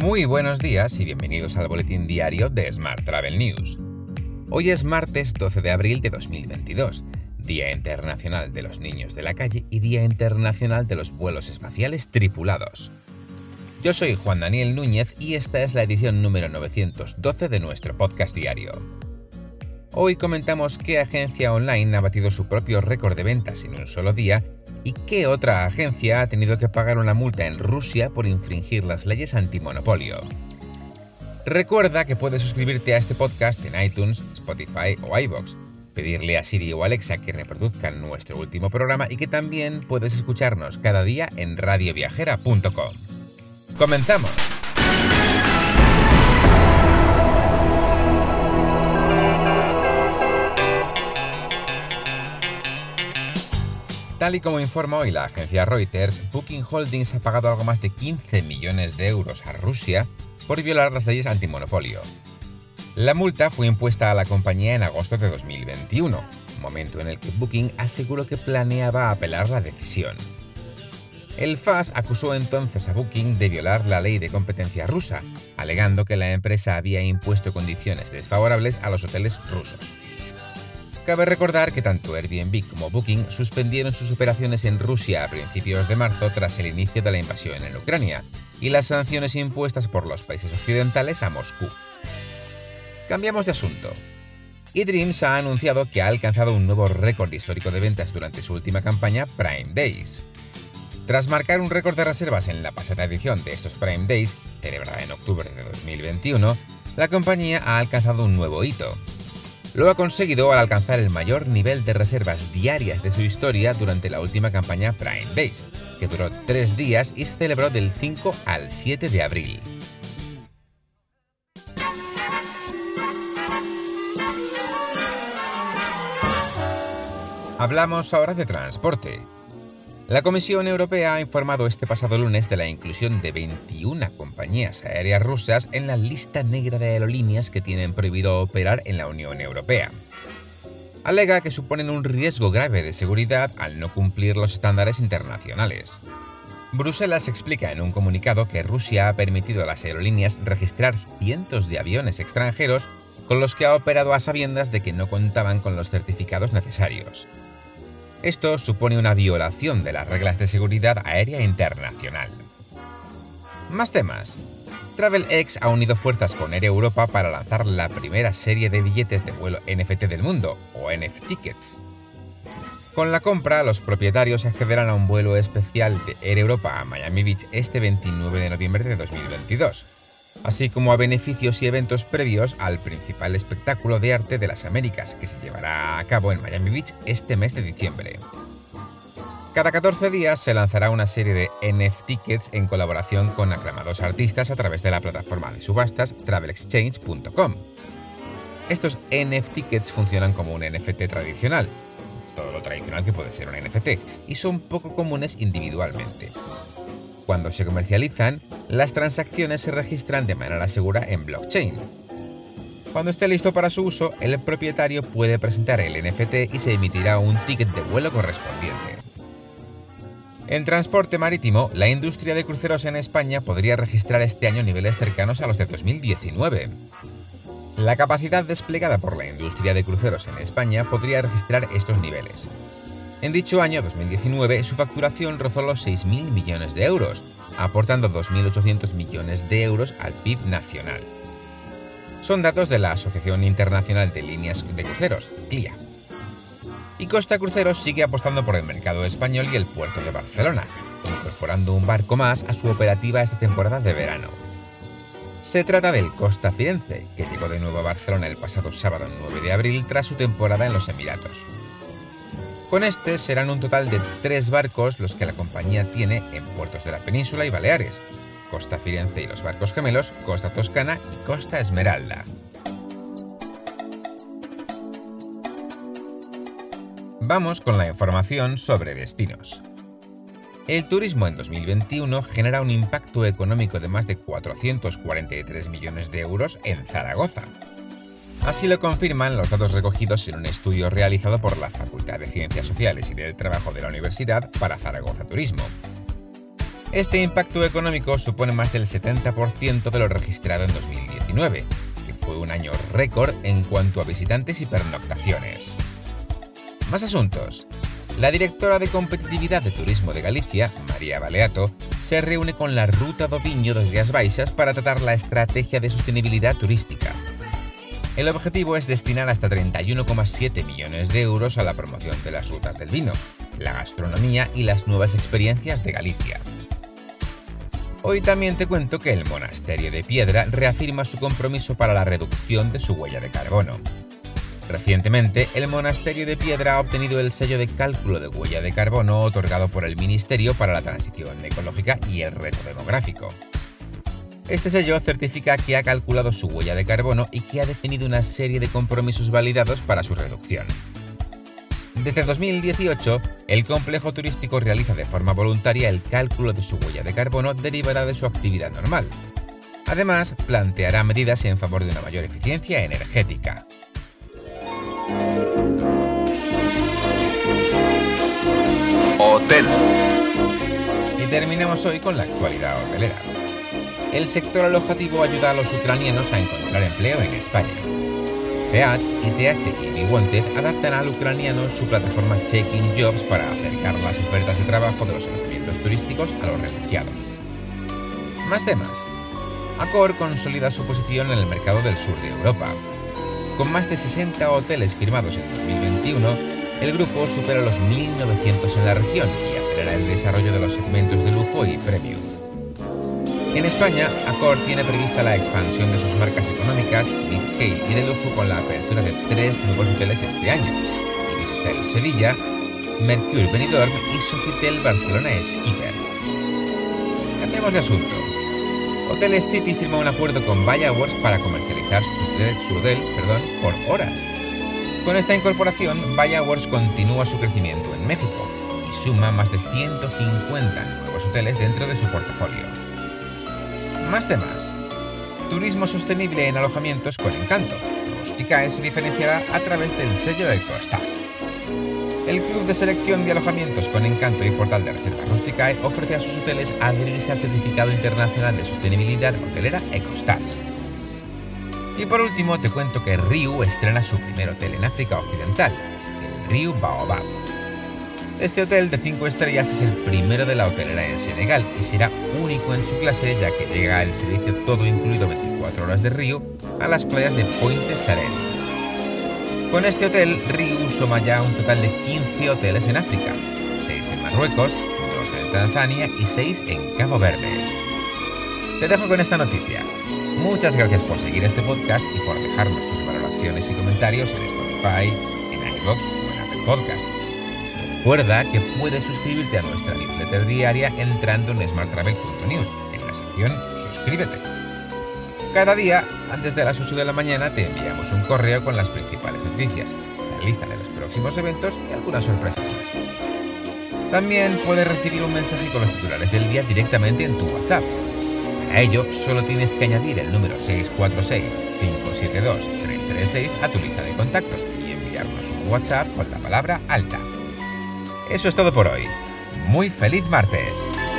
Muy buenos días y bienvenidos al boletín diario de Smart Travel News. Hoy es martes 12 de abril de 2022, Día Internacional de los Niños de la Calle y Día Internacional de los Vuelos Espaciales Tripulados. Yo soy Juan Daniel Núñez y esta es la edición número 912 de nuestro podcast diario. Hoy comentamos qué agencia online ha batido su propio récord de ventas en un solo día y qué otra agencia ha tenido que pagar una multa en Rusia por infringir las leyes antimonopolio. Recuerda que puedes suscribirte a este podcast en iTunes, Spotify o iVoox, pedirle a Siri o Alexa que reproduzcan nuestro último programa y que también puedes escucharnos cada día en radioviajera.com. ¡Comenzamos! Tal y como informa hoy la agencia Reuters, Booking Holdings ha pagado algo más de 15 millones de euros a Rusia por violar las leyes antimonopolio. La multa fue impuesta a la compañía en agosto de 2021, momento en el que Booking aseguró que planeaba apelar la decisión. El FAS acusó entonces a Booking de violar la ley de competencia rusa, alegando que la empresa había impuesto condiciones desfavorables a los hoteles rusos. Cabe recordar que tanto Airbnb como Booking suspendieron sus operaciones en Rusia a principios de marzo tras el inicio de la invasión en Ucrania y las sanciones impuestas por los países occidentales a Moscú. Cambiamos de asunto. eDreams ha anunciado que ha alcanzado un nuevo récord histórico de ventas durante su última campaña Prime Days. Tras marcar un récord de reservas en la pasada edición de estos Prime Days, celebrada en octubre de 2021, la compañía ha alcanzado un nuevo hito. Lo ha conseguido al alcanzar el mayor nivel de reservas diarias de su historia durante la última campaña Prime Days, que duró 3 días y se celebró del 5 al 7 de abril. Hablamos ahora de transporte. La Comisión Europea ha informado este pasado lunes de la inclusión de 21 compañías aéreas rusas en la lista negra de aerolíneas que tienen prohibido operar en la Unión Europea. Alega que suponen un riesgo grave de seguridad al no cumplir los estándares internacionales. Bruselas explica en un comunicado que Rusia ha permitido a las aerolíneas registrar cientos de aviones extranjeros con los que ha operado a sabiendas de que no contaban con los certificados necesarios. Esto supone una violación de las reglas de seguridad aérea internacional. Más temas. TravelX ha unido fuerzas con Air Europa para lanzar la primera serie de billetes de vuelo NFT del mundo, o NFTickets. Con la compra, los propietarios accederán a un vuelo especial de Air Europa a Miami Beach este 29 de noviembre de 2022, así como a beneficios y eventos previos al principal espectáculo de arte de las Américas, que se llevará a cabo en Miami Beach este mes de diciembre. Cada 14 días se lanzará una serie de NFTickets en colaboración con aclamados artistas a través de la plataforma de subastas travelexchange.com. Estos NFTickets funcionan como un NFT tradicional, todo lo tradicional que puede ser un NFT, y son poco comunes individualmente. Cuando se comercializan, las transacciones se registran de manera segura en blockchain. Cuando esté listo para su uso, el propietario puede presentar el NFT y se emitirá un ticket de vuelo correspondiente. En transporte marítimo, la industria de cruceros en España podría registrar este año niveles cercanos a los de 2019. La capacidad desplegada por la industria de cruceros en España podría registrar estos niveles. En dicho año, 2019, su facturación rozó los 6.000 millones de euros, aportando 2.800 millones de euros al PIB nacional. Son datos de la Asociación Internacional de Líneas de Cruceros, CLIA. Y Costa Cruceros sigue apostando por el mercado español y el puerto de Barcelona, incorporando un barco más a su operativa esta temporada de verano. Se trata del Costa Firenze, que llegó de nuevo a Barcelona el pasado sábado 9 de abril tras su temporada en los Emiratos. Con este serán un total de 3 barcos los que la compañía tiene en puertos de la península y Baleares, Costa Firenze y los barcos gemelos, Costa Toscana y Costa Esmeralda. Vamos con la información sobre destinos. El turismo en 2021 genera un impacto económico de más de 443 millones de euros en Zaragoza. Así lo confirman los datos recogidos en un estudio realizado por la Facultad de Ciencias Sociales y del Trabajo de la Universidad para Zaragoza Turismo. Este impacto económico supone más del 70% de lo registrado en 2019, que fue un año récord en cuanto a visitantes y pernoctaciones. Más asuntos. La directora de Competitividad de Turismo de Galicia, María Baleato, se reúne con la Ruta do Viño de Rías Baixas para tratar la estrategia de sostenibilidad turística. El objetivo es destinar hasta 31,7 millones de euros a la promoción de las rutas del vino, la gastronomía y las nuevas experiencias de Galicia. Hoy también te cuento que el Monasterio de Piedra reafirma su compromiso para la reducción de su huella de carbono. Recientemente, el Monasterio de Piedra ha obtenido el sello de cálculo de huella de carbono otorgado por el Ministerio para la Transición Ecológica y el Reto Demográfico. Este sello certifica que ha calculado su huella de carbono y que ha definido una serie de compromisos validados para su reducción. Desde 2018, el complejo turístico realiza de forma voluntaria el cálculo de su huella de carbono derivada de su actividad normal. Además, planteará medidas en favor de una mayor eficiencia energética. Hotel. Y terminemos hoy con la actualidad hotelera. El sector alojativo ayuda a los ucranianos a encontrar empleo en España. FEAT, ITH y BeWanted adaptan al ucraniano su plataforma Check-in Jobs para acercar las ofertas de trabajo de los alojamientos turísticos a los refugiados. Más temas. Accor consolida su posición en el mercado del sur de Europa. Con más de 60 hoteles firmados en 2021, el grupo supera los 1.900 en la región y acelera el desarrollo de los segmentos de lujo y premium. En España, Accor tiene prevista la expansión de sus marcas económicas, mid-scale y de lujo con la apertura de 3 nuevos hoteles este año: Ibis Sevilla, Mercure Benidorm y Sofitel Barcelona Skipper. Cambiamos de asunto. Hoteles City firma un acuerdo con Bay Hours para comercializar su hotel por horas. Con esta incorporación, Bay Hours continúa su crecimiento en México y suma más de 150 nuevos hoteles dentro de su portafolio. Más temas. Turismo sostenible en alojamientos con Encanto. Rusticae se diferenciará a través del sello EcoStars. El Club de Selección de Alojamientos con Encanto y Portal de Reservas Rusticae ofrece a sus hoteles adherirse al certificado internacional de sostenibilidad hotelera EcoStars. Y por último te cuento que Riu estrena su primer hotel en África Occidental, el Riu Baobab. Este hotel de 5 estrellas es el primero de la hotelera en Senegal y será único en su clase, ya que llega el servicio todo incluido 24 horas de Riu a las playas de Pointe Sarène. Con este hotel, Riu suma ya un total de 15 hoteles en África, 6 en Marruecos, 2 en Tanzania y 6 en Cabo Verde. Te dejo con esta noticia. Muchas gracias por seguir este podcast y por dejarnos tus valoraciones y comentarios en Spotify, en iVoox o en Apple Podcast. Recuerda que puedes suscribirte a nuestra newsletter diaria entrando en smarttravel.news, en la sección Suscríbete. Cada día, antes de las 8 de la mañana, te enviamos un correo con las principales noticias, la lista de los próximos eventos y algunas sorpresas más. También puedes recibir un mensaje con los titulares del día directamente en tu WhatsApp. Para ello, solo tienes que añadir el número 646-572-336 a tu lista de contactos y enviarnos un WhatsApp con la palabra alta. Eso es todo por hoy. ¡Muy feliz martes!